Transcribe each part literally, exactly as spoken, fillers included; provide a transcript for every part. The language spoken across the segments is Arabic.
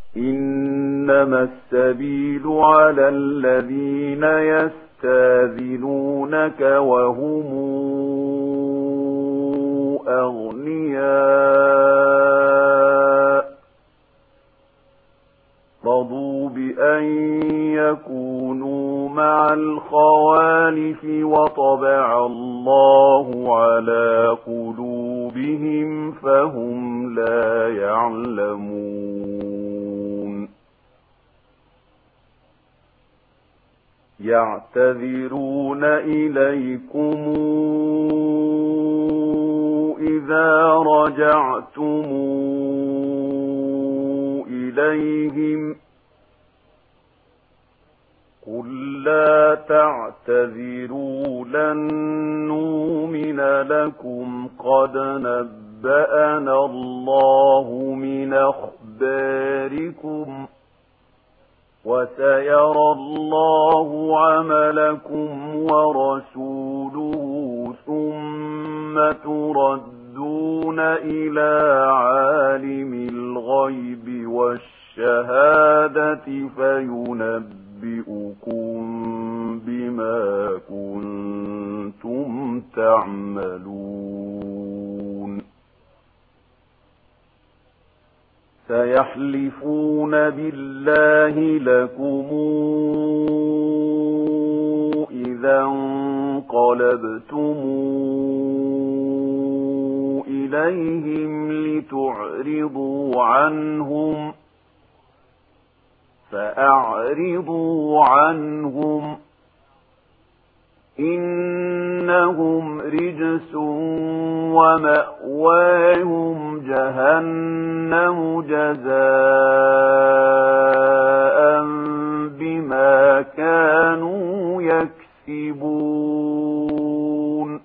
إنما السبيل على الذين يستاذنونك وهم أغنياء رضوا بأن يكونوا مع الخوالف وطبع الله على قلوبهم فهم لا يعلمون يعتذرون إليكم إذا رجعتم إليهم قل لا تعتذروا لن نؤمن لكم قد نبأنا الله من أخباركم وسيرى الله عملكم ورسوله ثم تردون إلى عالم الغيب والشهادة فينبئكم بما كنتم تعملون سيحلفون بالله لكم إذا انقلبتم إليهم لتعرضوا عنهم فأعرضوا عنهم إنهم رجس ومأواهم جهنم جزاء بما كانوا يكسبون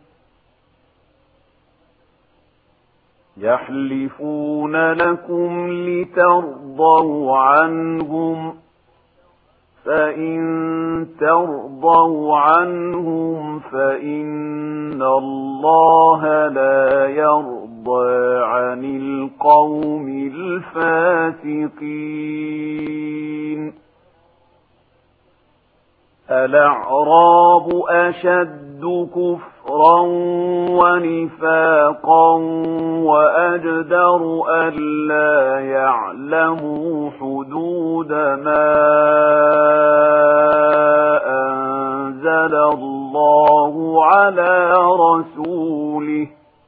يحلفون لكم لترضوا عنهم فإن ترضوا عنهم فإن الله لا يرضى عن القوم الفاسقين الأعراب أشد كفرا ونفاقا وأجدر ألا يعلموا حدود ما أنزل الله على رسوله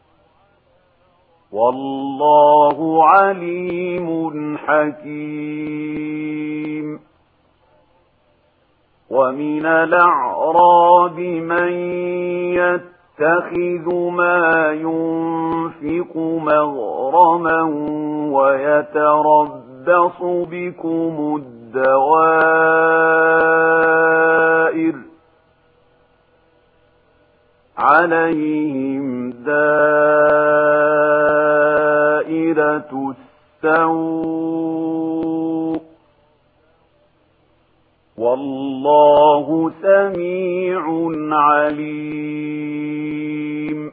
والله عليم حكيم ومن الأعراب من يتخذ ما ينفق مغرما ويتربص بكم الدوائر عليهم دائرة السوء والله سميع عليم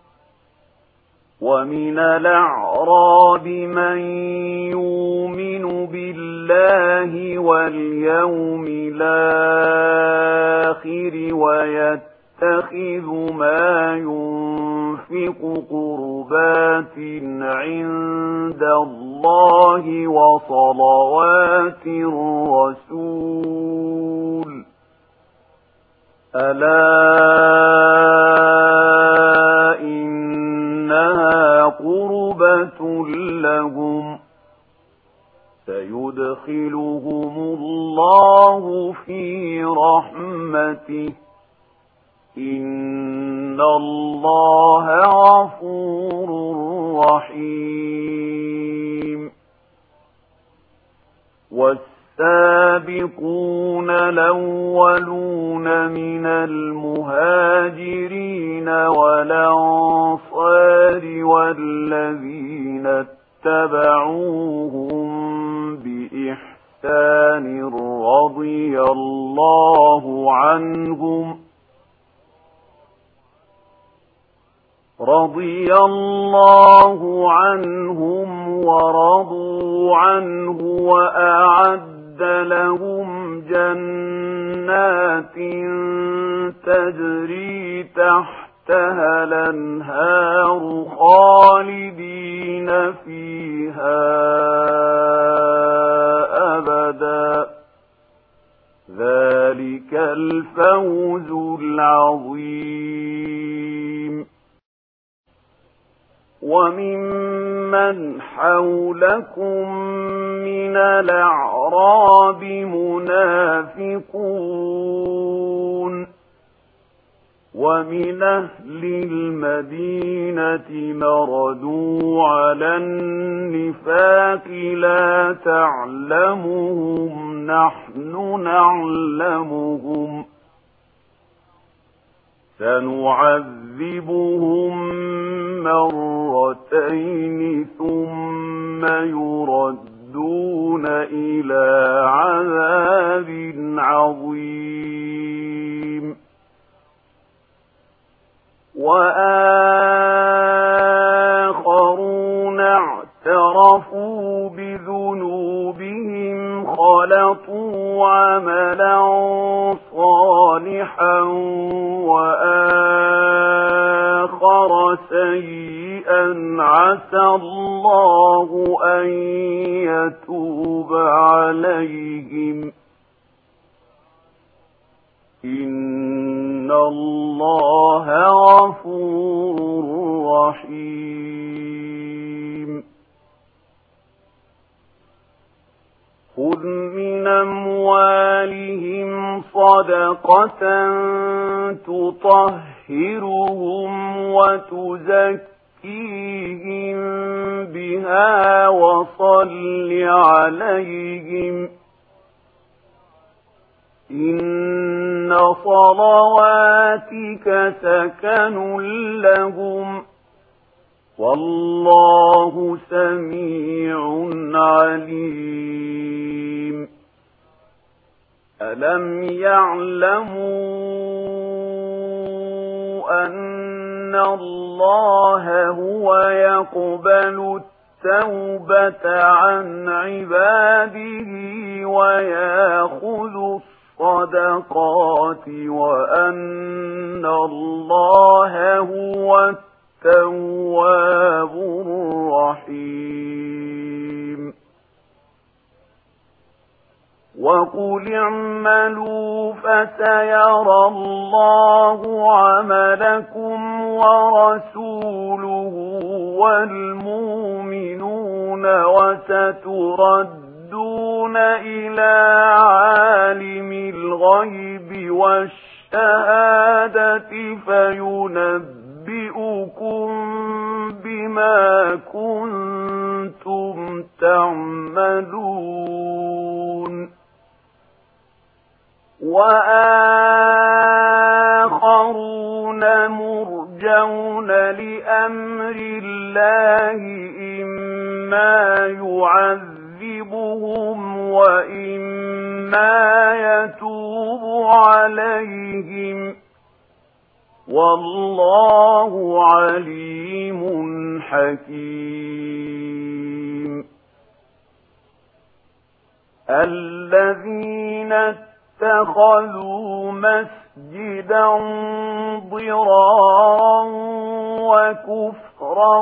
ومن الأعراب من يؤمن بالله واليوم الآخر ويتخذ ما ينفق قربات عند الله وصلوات الرسول ألا إنها قربة لهم سيدخلهم الله في رحمته إن الله غفور رحيم والسابقون الأولون من المهاجرين والأنصار والذين اتبعوهم بإحسان رضي الله عنهم رضي الله عنهم ورضوا تولوا عنه وأعد لهم جنات تجري تحتها الأنهار خالدين فيها أبدا ذلك الفوز العظيم. وممن حولكم من الأعراب منافقون ومن أهل المدينة مردوا على النفاق لا تعلمهم نحن نعلمهم سنعذبهم مرتين ثم يردون إلى عذاب عظيم. وآخرون اعترفوا بذنوبهم خلطوا عملا صالحا وآخر سيئا عسى الله أن يتوب عليهم إن الله غفور رحيم. خذ من أموالهم صدقة تطهرهم وتزكيهم بها وصل عليهم إن صلواتك سكن لهم والله سميع عليم. ألم يعلموا أن الله هو يقبل التوبة عن عباده ويأخذ الصدقات وأن الله هو التواب الرحيم. وقل اعملوا فسيرى الله عملكم ورسوله والمؤمنون وستردون إلى عالم الغيب والشهادة فينبئكم بما كنتم تعملون. وآخرون مرجون لأمر الله إما يعذبهم وإما يتوب عليهم والله عليم حكيم. الذين اتخذوا مسجدا ضرارا وكفرا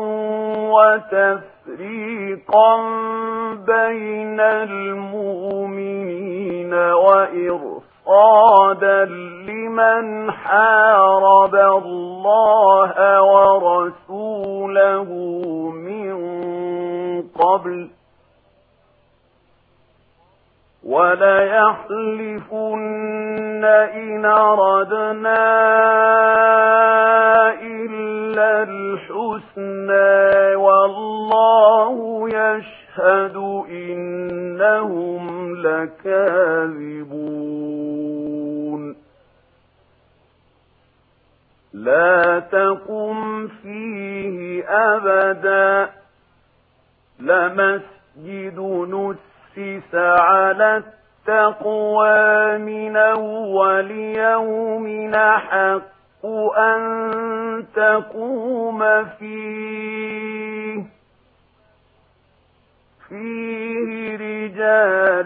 وتفريقا بين المؤمنين وإرصادا لمن حارب الله ورسوله من قبل وليحلفن إن أردنا إلا الحسنى والله يشهد إنهم لكاذبون. لا تقم فيه أبدا لمسجد نسجد أسس على التقوى من أول يوم أحق أن تقوم فيه فيه رجال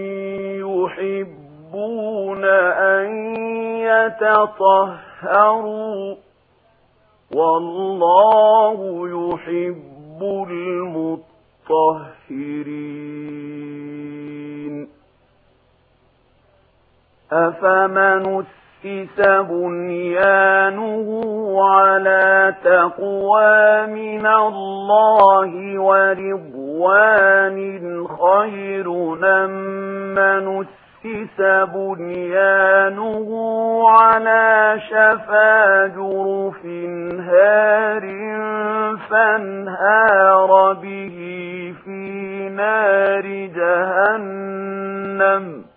يحبون أن يتطهروا والله يحب المطهرين أفمن أسس بنيانه على تقوى من الله ورضوان خير أم من أسس بنيانه على شفا جرف هار فانهار به في نار جهنم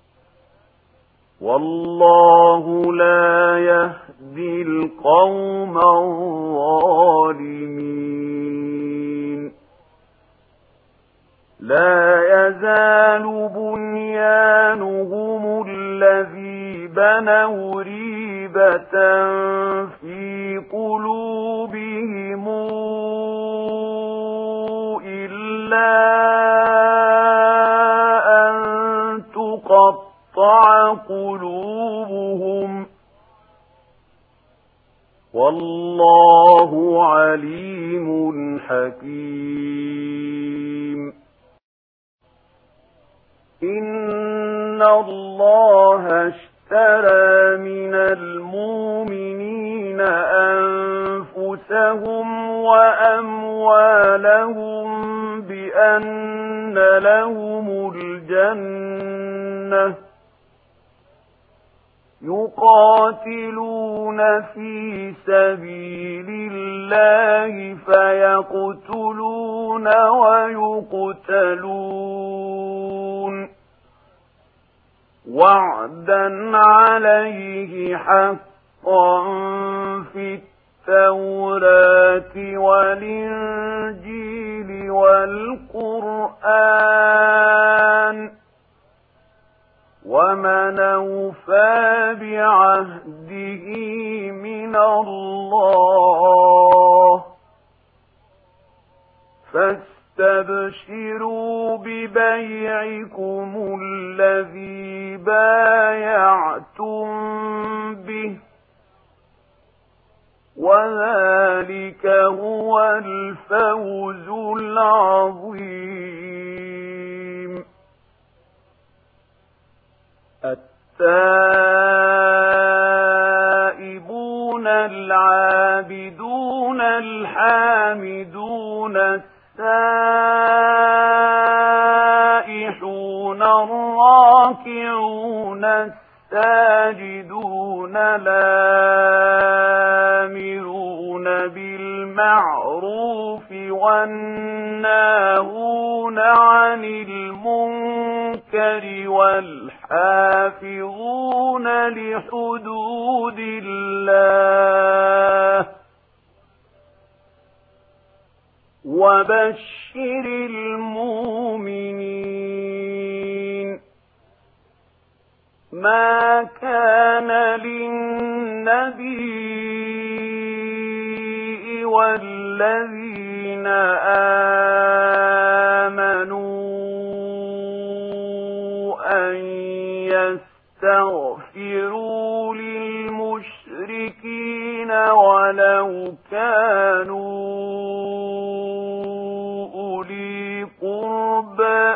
والله لا يهدي القوم الظالمين لا يزال بنيانهم الذي بنوا ريبة في قلوبهم إلا أن تقطع قلوبهم والله عليم حكيم إن الله اشترى من المؤمنين أنفسهم وأموالهم بأن لهم الجنة يقاتلون في سبيل الله فيقتلون ويقتلون وعدا عليه حقا في التوراة والإنجيل والقرآن ومن أوفى بعهده من الله فاستبشروا ببيعكم الذي بايعتم به وذلك هو الفوز العظيم التائبون العابدون الحامدون السائحون الراكعون الساجدون الآمرون بالمعروف والناهون عن المنكر والحافظون لحدود الله وبشر المؤمنين ما كان للنبي والذين آمنوا أن يستغفروا للمشركين ولو كانوا أولي قربى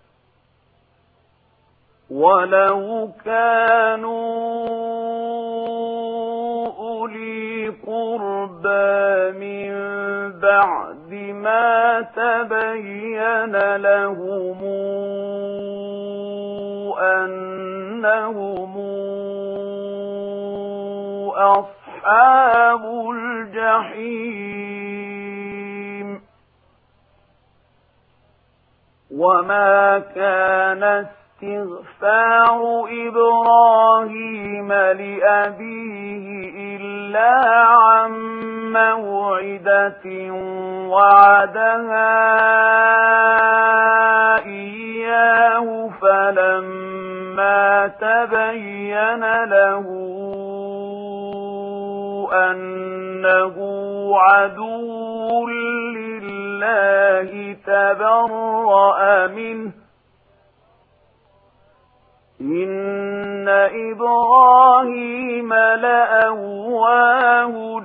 ولو كانوا أولي قربى من بعد ما تبين لهم أنهم أصحاب الجحيم وما كان استغفار إبراهيم لأبيه إلا عن موعدة وعدها إياه فلما تبين له أنه عدو لله الله تبرأ منه إن إبراهيم لأواه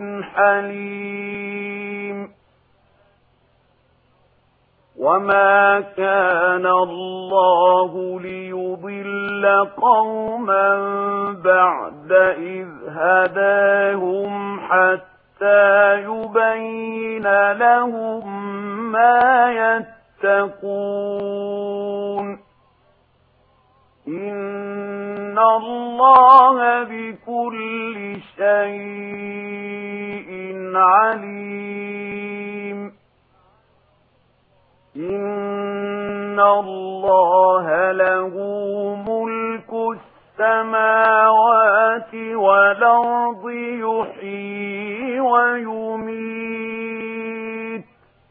حليم وما كان الله ليضل قوما بعد إذ هداهم حتى يبين لهم ما يتقون إن الله بكل شيء عليم إن الله له ملك السماوات والأرض يحيي ويميت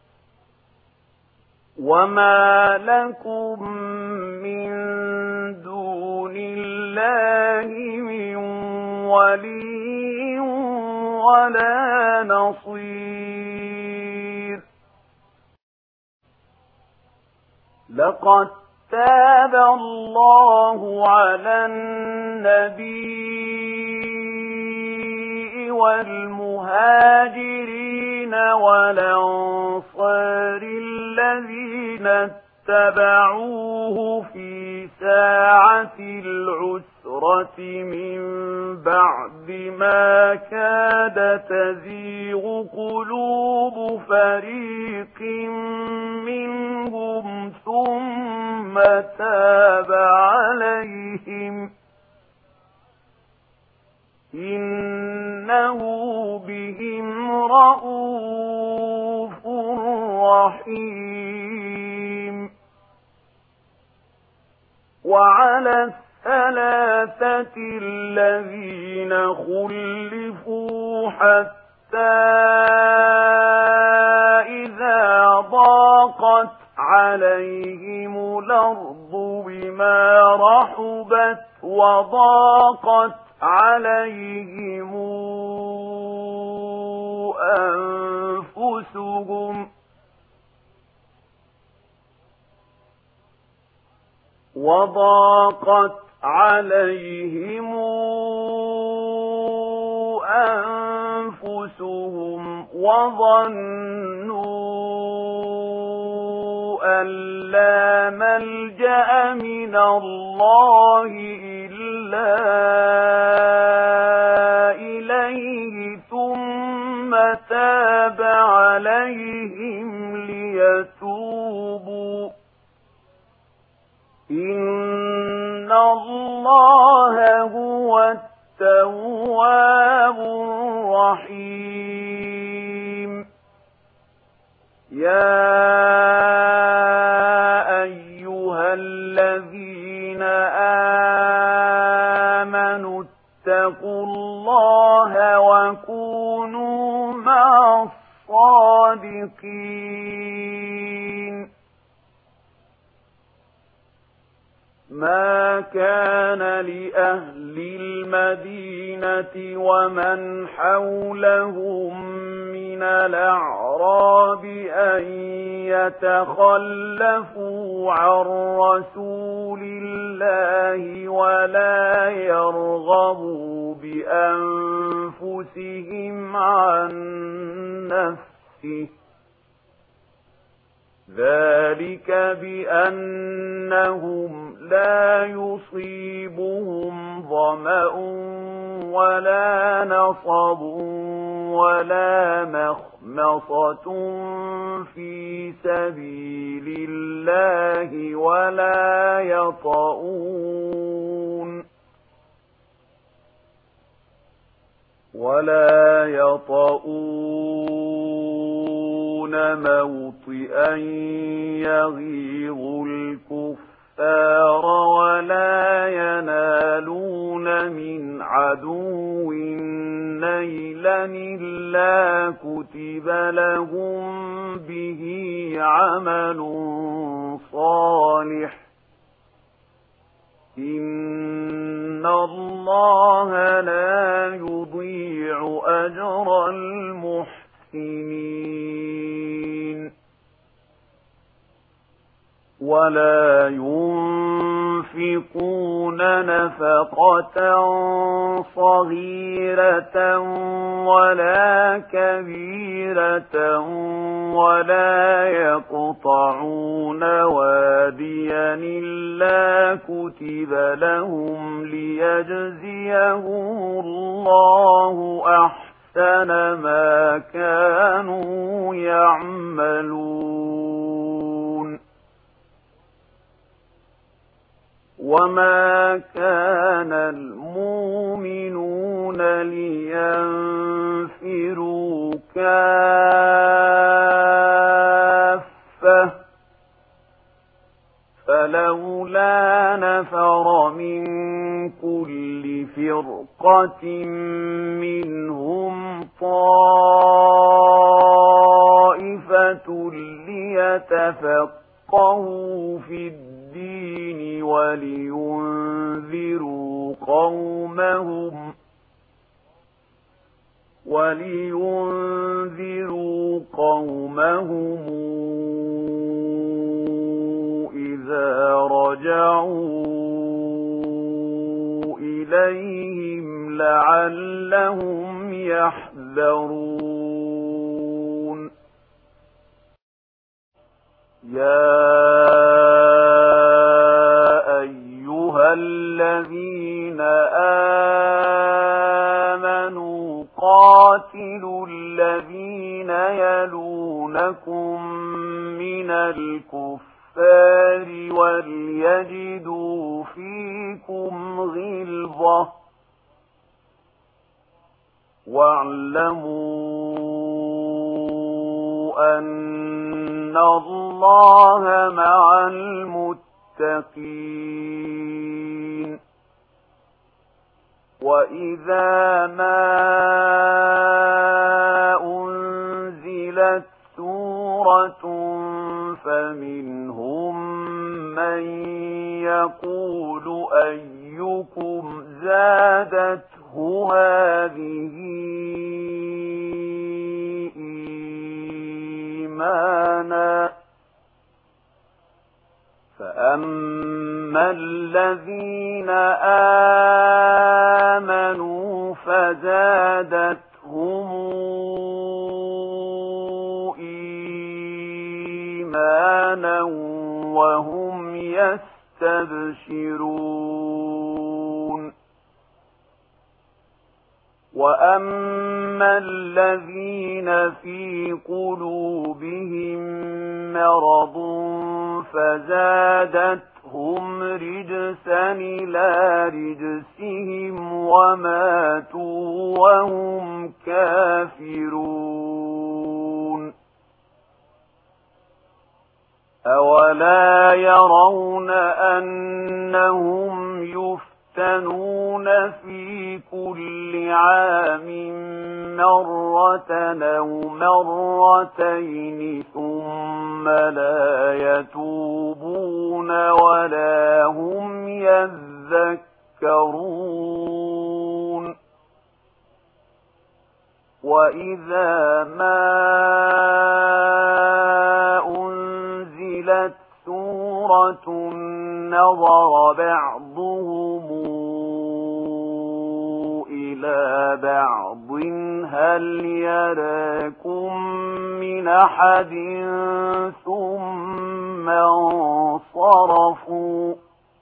وما لكم من دون الله من ولي ولا نصير لقد تاب الله على النبي والمهاجرين والأنصار الذين اتبعوه في ساعة العسرة من بعد ما كاد تزيغ قلوب فريق منهم ثم تاب عليهم إنه بهم رءوف رحيم وعلى الثلاثة الذين خلفوا حتى إذا ضاقت عليهم الأرض بما رحبت وضاقت عليهم أنفسهم وضاقت عليهم أنفسهم وظنوا أن لا ملجأ من الله إلا إليه ثم تاب عليهم ليتوبوا إن الله هو التواب الرحيم يا أيها الذين آمنوا اتقوا الله وكونوا مع الصادقين ما كان لأهل المدينة ومن حولهم من الأعراب أن يتخلفوا عن رسول الله ولا يرغبوا بأنفسهم عن نفسه ذلك بأنهم لا يصيبهم ظمأ ولا نصب ولا مخمصة في سبيل الله ولا يطؤون ولا يطؤون موطئا يغيظ الكفار ولا ينالون من عدو نيلا إلا كتب لهم به عمل صالح إن الله لا يضيع أجر المحسنين ولا ينفقون نفقة صغيرة ولا كبيرة ولا يقطعون واديا إلا كتب لهم ليجزيهم الله أحسن ما كانوا يعملون. وما كان المؤمنون لينفروا كافة فلولا نفر من كل فرقة منهم طائفة ليتفقهوا في الدين ولينذروا قومهم ولينذروا قومهم إذا رجعوا إليهم لعلهم يحذرون. يا أيها الذين آمنوا قاتلوا الذين يلونكم من الكفار وليجدوا فيكم غلظة واعلموا أن الله مع المتقين. وإذا ما أنزلت سورة فمنهم من يقول أيكم زادته هذه إيمانا فأما الذين آمنوا فزادتهم إيمانا وهم يستبشرون. وأما الذين في قلوبهم مرض فزادتهم رجسا إلى رجسهم وماتوا وهم كافرون. أولا يرون أنهم يفتنون في كل عام مرة أو مرتين ثم لا يتوبون ولا هم يذكرون. وإذا ما أنزلت سورة نظر بعضهم إلى بعض هل يراكم من أحد ثم انصرفوا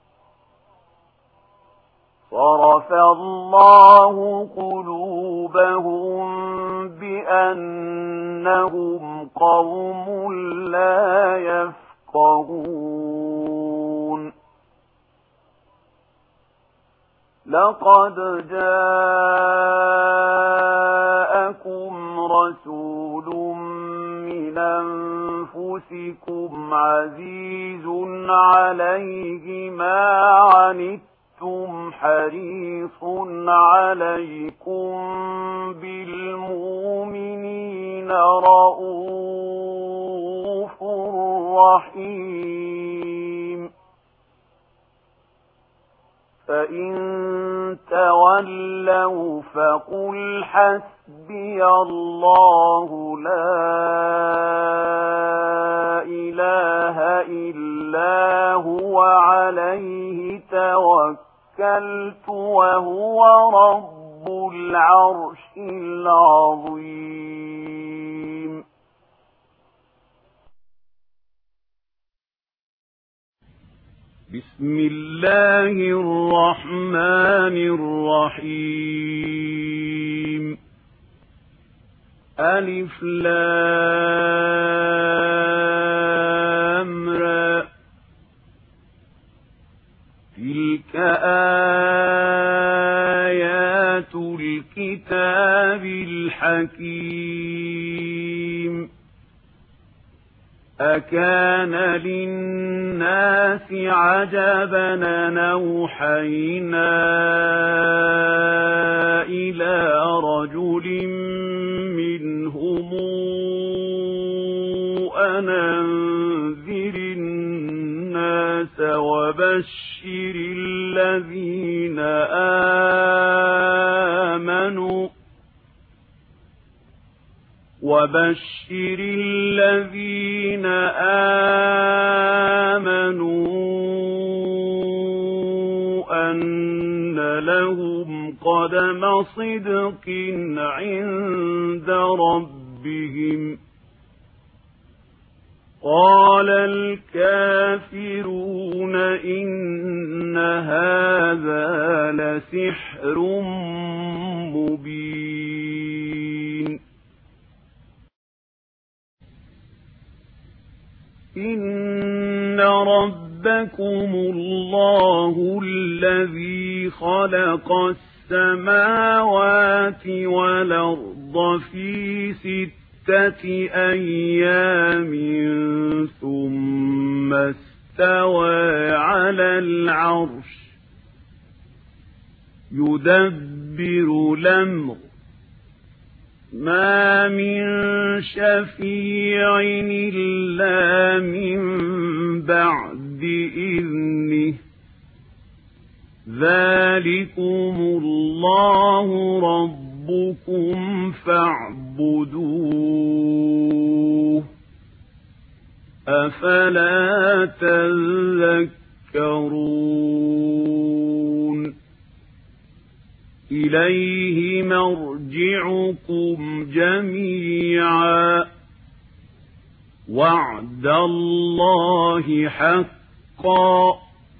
صرف الله قلوبهم بأنهم قوم لا يفقهون. لقد جاءكم رسول من أنفسكم عزيز عليه ما عنتم حريص عليكم بالمؤمنين رؤوف رحيم. فإن تولوا فقل حسبي الله لا إله إلا الله وعليه توكلت وهو رب العرش العظيم. بسم الله الرحمن الرحيم. ألف لام را. تلك آيات الكتاب الحكيم. أكان للناس عجبا أن أوحينا إلى رجل منهم أن أنذر الناس وبشر الذين آمنوا وبشر الذين آمنوا أن لهم قدم صدق عند ربهم. قال الكافرون إن هذا لسحر مبين. إن ربكم الله الذي خلق السماوات والأرض في ستة أيام ثم استوى على العرش يدبر الأمر ما من شفيع إلا من بعد إذنه ذلكم الله ربكم فاعبدوه أفلا تذكرون. إليه مرجعكم جميعا وعد الله حقا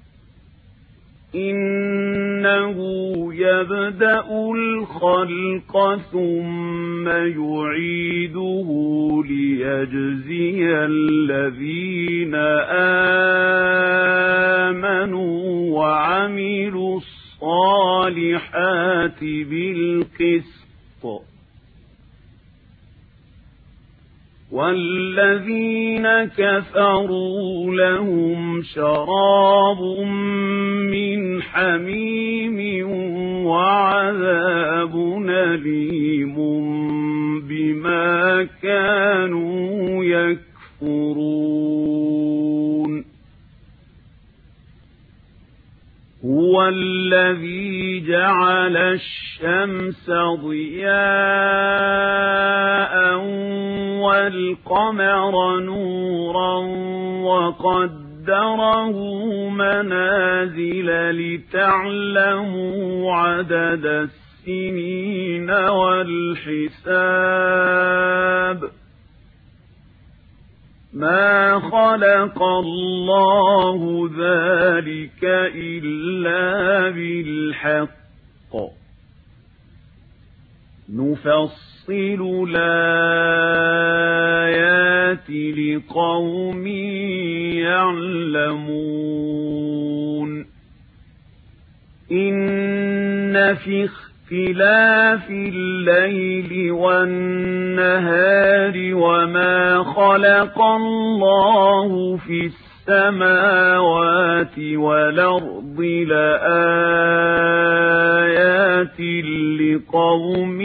إنه يبدأ الخلق ثم يعيده ليجزي الذين آمنوا وعملوا الصالحات بالقسط والذين كفروا لهم شراب من حميم وعذاب أليم بما كانوا يكفرون. هو الذي جعل الشمس ضياء والقمر نورا وقدره منازل لتعلموا عدد السنين والحساب. ما خلق الله ذلك إلا بالحق نفصل الآيات لقوم يعلمون. إن في اختلاف الليل والنهار وما خلق الله في السماوات والأرض لآيات لقوم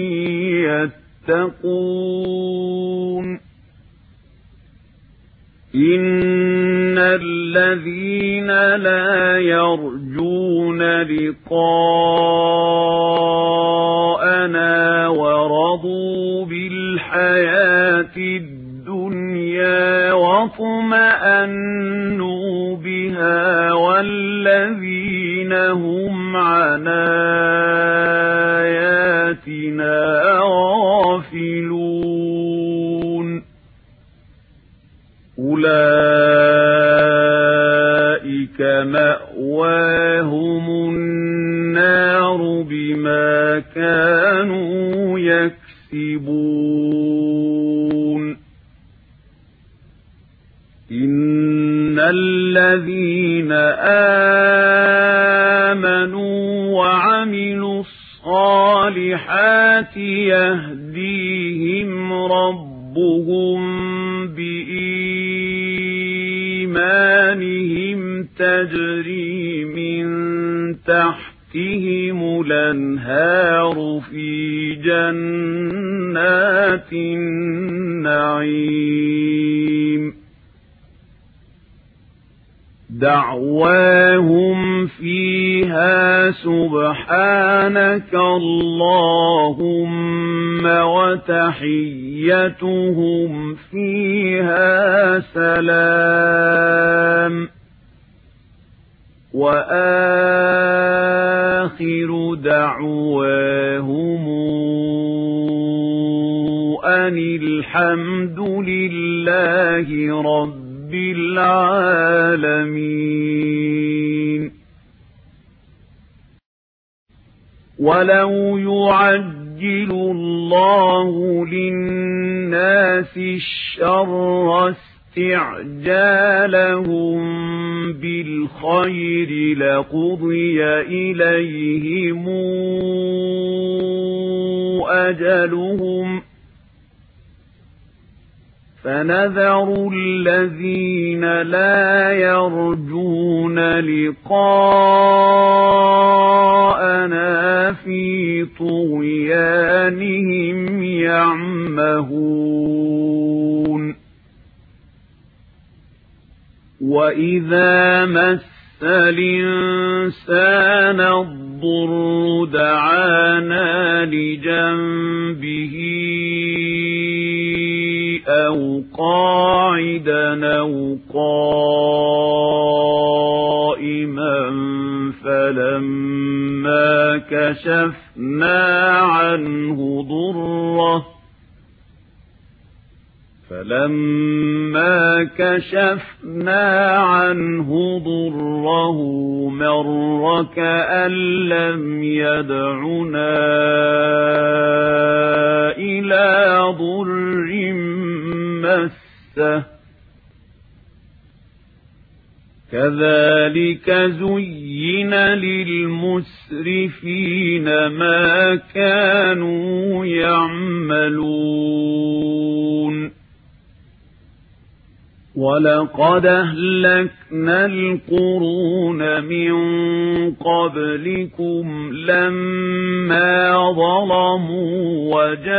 يتقون. إن الذين لا يرجون لقاءنا ورضوا بالحياة الدنيا واطمأنوا الذين هم عن آياتنا غافلون أولئك مأواهم النار بما كانوا يكسبون إن الذين آمنوا وعملوا الصالحات يهديهم ربهم بإيمانهم تجري من تحتهم الأنهار في جنات النعيم دعواهم فيها سبحانك اللهم وتحيتهم فيها سلام وآخر دعواهم أن الحمد لله رب العالمين ولو يعجل الله للناس الشر استعجالهم بالخير لقضي إليهم أجلهم فنذر الذين لا يرجون لقاءنا في طغيانهم يعمهون وإذا مس الإنسان الضر دعانا لجنبه أو قاعدا أو قائما فلما كشفنا عنه ضره فلما كشفنا عنه ضره مر كأن لم يدعنا إلى ضر مسه كذلك زين للمسرفين ما كانوا يعملون ولقد أهلكنا القرون من قبلكم لما ظلموا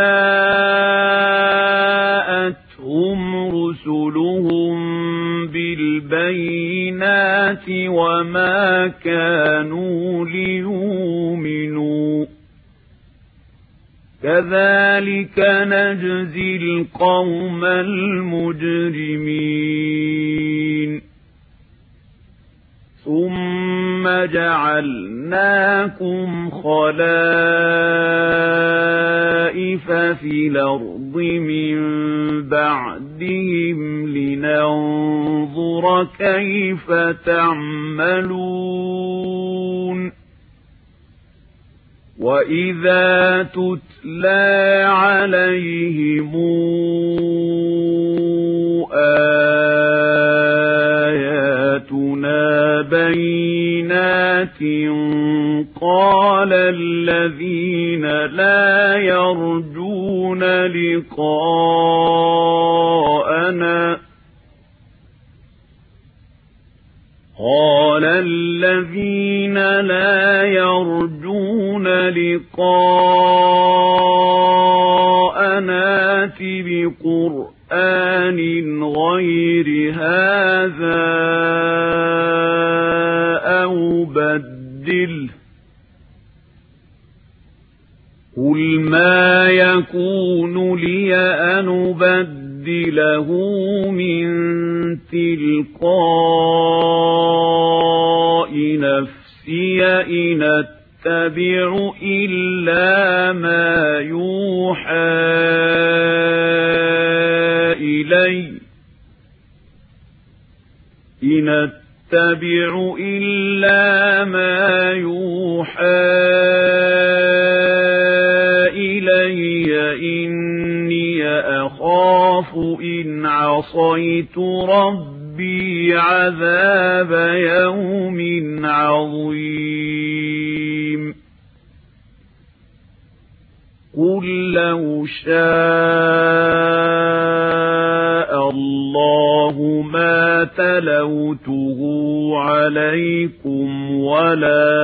وجاءتهم رسلهم بالبينات وما كانوا ليؤمنوا كذلك نجزي القوم المجرمين ثم جعلناكم خلائف في الأرض من بعدهم لننظر كيف تعملون وإذا تتلى عليهم آياتنا بينات قال الذين لا يرجون لقاءنا قال الذين لا يرجون لقاءنا ائت بقرآن غير هذا أو بدله قل ما يكون لي أن أبدله من تلقاء نفسي إن أتبع إلا ما يوحى إلي إن أتبع إلا ما يوحى إلي إني أخاف إن عصيت ربي عذاب يوم عظيم قل لو شاء الله ما تلوته عليكم ولا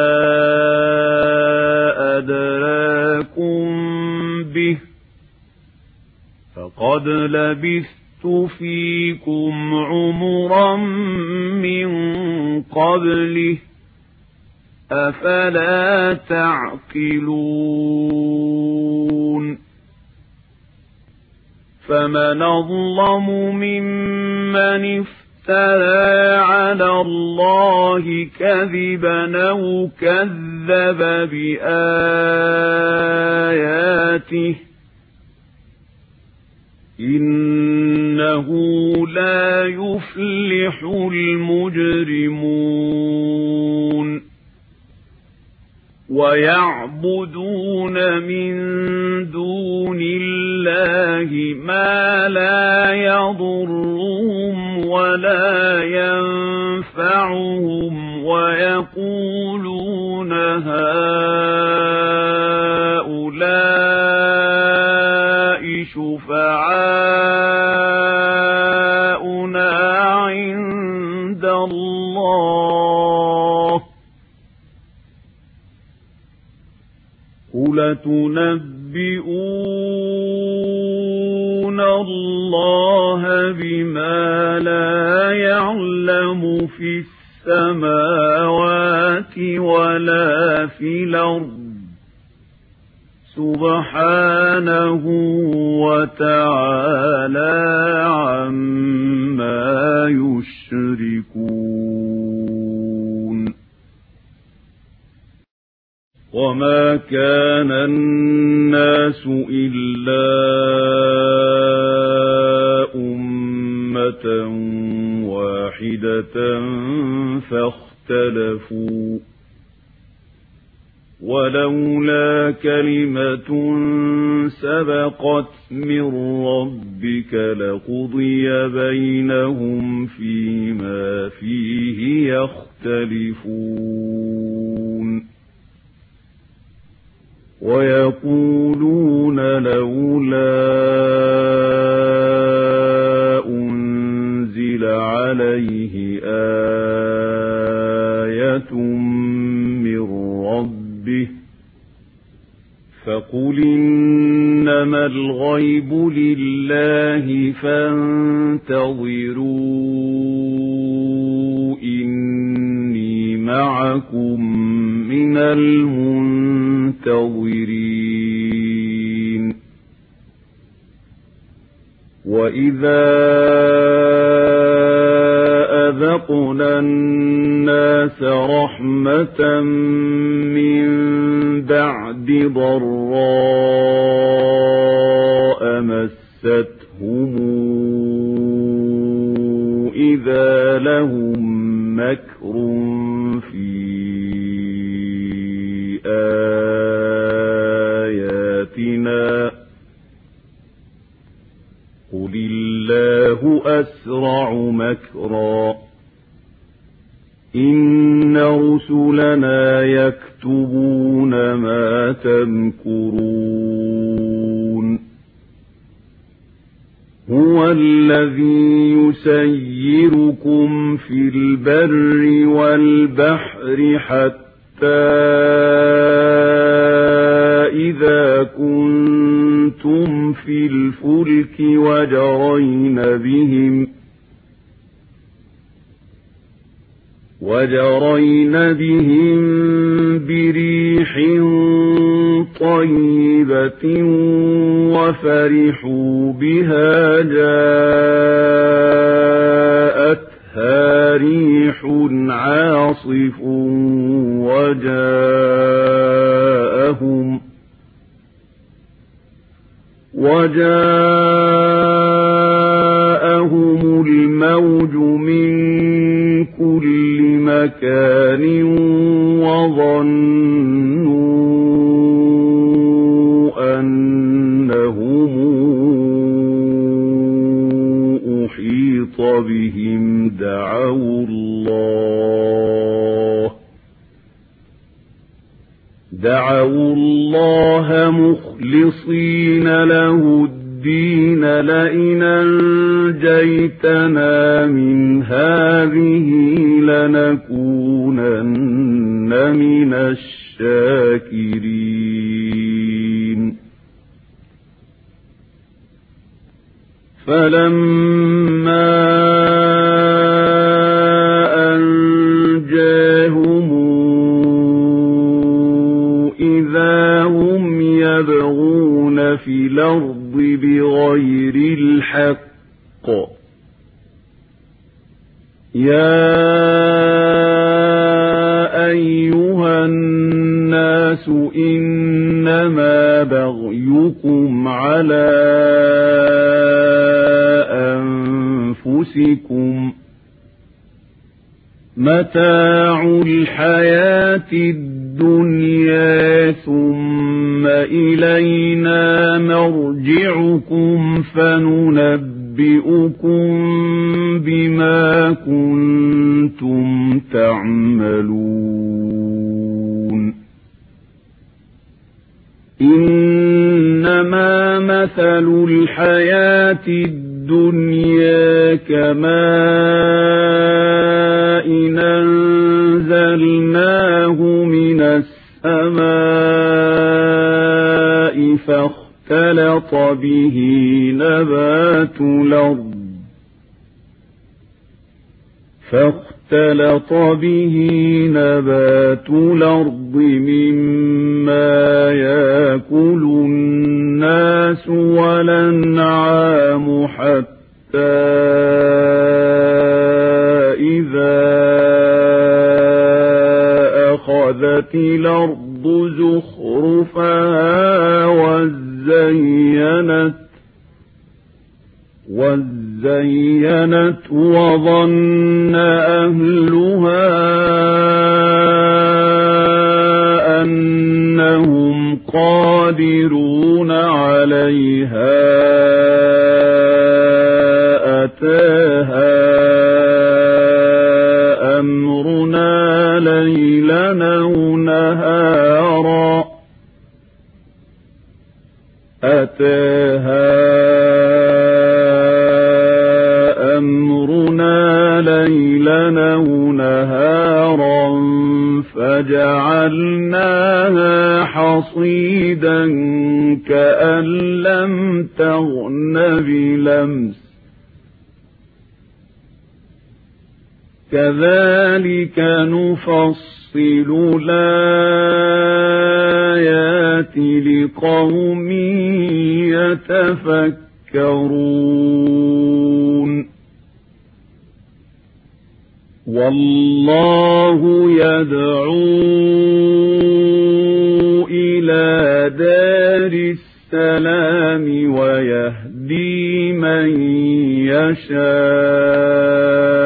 أدراكم به فقد لبثت فيكم عمرا من قبله أفلا تعقلون فمن أظلم ممن افترى على الله كذبا أو كذب بآياته إنه لا يفلح المجرمون ويعبدون من دون الله ما لا يضرهم ولا ينفعهم ويقولون هؤلاء شفعاؤنا عند الله قل تنبئون الله بما لا يعلم في السماوات ولا في الأرض سبحانه وتعالى عما يشركون وما كان الناس إلا أمة واحدة فاختلفوا ولولا كلمة سبقت من ربك لقضي بينهم فيما فيه يختلفون ويقولون لولا أنزل عليه آية من ربه فقل إنما الغيب لله فانتظروا إني معكم من المنتظرين وإذا أذقنا الناس رحمة من بعد ضراء مستهم إذا لهم مكر في آياتنا قل الله أسرع مكرا إن رسلنا يكتبون ما تمكرون هو الذي يسيركم في البر والبحر حتى إذا كنتم في الفلك وجرين بهم وجرين بهم بريح طيبة وفرحوا بها جاءتها ريح عاصف وجاءهم وجاءهم الموج من كل مكان وظنوا أنهم أحيط بهم دعوا الله دعوا الله مخلصين له الدين لئن أنجيتنا من هذه لنكونن من الشاكرين فلما أنجاهم إذا هم يبغون في الأرض بغير الحق يا أيها الناس إنما بغيكم على أنفسكم متاع الحياة الدنيا ثم إلينا مرجعكم فننبئكم بما كنتم تعملون إنما مثل الحياة الدنيا كماء أنزلناه من السماء فاختلط به نبات الأرض فاختلط به نبات الأرض مما يأكل الناس والأنعام حتى إذا أخذت الأرض زخرفها وزينت وزينت وظن أهلها أنهم قادرون عليها أتاها أمرنا ليلا أو نهارا أتاها أمرنا ليلا أو نهارا فجعلناها حصيدا كأن لم تغن بلمس كذلك نفصل الآيات لقوم يتفكرون والله يدعو إلى دار السلام ويهدي من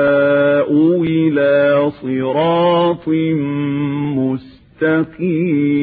يشاء إلى صراط مستقيم